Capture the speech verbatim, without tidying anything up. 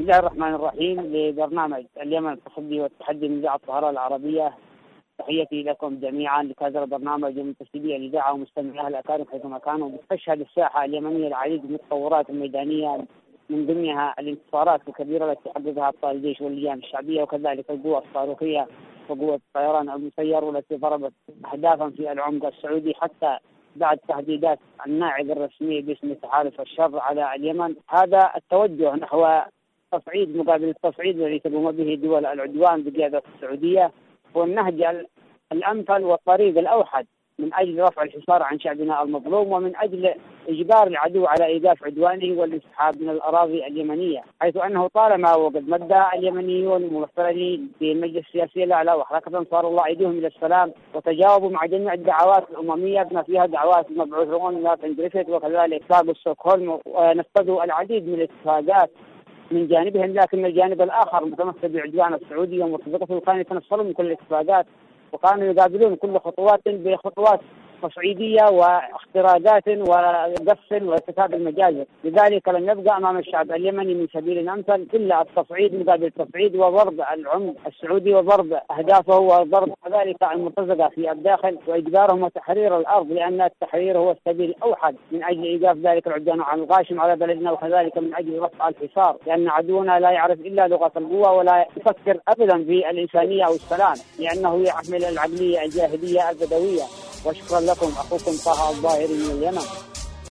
الله الرحمن الرحيم. لبرنامج اليمن التصدي والتحدي من إذاعة القاهرة العربية، تحياتي لكم جميعا لهذا البرنامج ومنتسبي الإذاعة ومستمعيها الأكارم حيثما كانوا. تشهد الساحة اليمنية العديد من التطورات الميدانية، من ضمنها الانتصارات الكبيرة التي حققها أبطال الجيش واللجان الشعبية، وكذلك القوة الصاروخية وقوة الطيران المسير، والتي ضربت أهدافا في العمق السعودي حتى بعد تهديدات الناعق الرسمي باسم تحالف الشر على اليمن. هذا التوجه نحو تصعيد مقابل التصعيد الذي تقوم به دول العدوان بقيادة السعودية هو النهج الأمثل والطريق الأوحد من أجل رفع الحصار عن شعبنا المظلوم، ومن أجل إجبار العدو على إيقاف عدوانه والانسحاب من الأراضي اليمنية، حيث أنه طالما وقد مد اليمنيون الممثلين في المجلس السياسي الأعلى وحركة أنصار الله أيديهم إلى السلام وتجاوبوا مع جميع الدعوات الأممية بما فيها دعوات المبعوث الأممي مارتن جريفيث وكذلك اتفاق ستوكهولم، ونفذوا العديد من الاتفاقات من جانبهم، لكن الجانب الآخر متمثل بعدوان السعودية ومرتزقته كانوا يتنصلون من كل الاتفاقات، وكانوا يقابلون كل خطوات بخطوات تصعيدية واختراقات وقص وارتكاب المجازر. لذلك لم يبقى أمام الشعب اليمني من سبيل أمثل إلا التصعيد مقابل التصعيد وضرب العمق السعودي وضرب أهدافه وضرب كذلك المرتزقة في الداخل وإجبارهم وتحرير الأرض، لأن التحرير هو السبيل الأوحد من أجل إيقاف ذلك العدوان عن الغاشم على بلدنا، وكذلك من أجل رفع الحصار، لأن عدونا لا يعرف إلا لغة القوة ولا يفكر أبدا بالإنسانية أو السلام، لأنه يحمل العقلية الجاهلية البدوية. وشكرا لكم، أخوكم طه الظاهري من اليمن.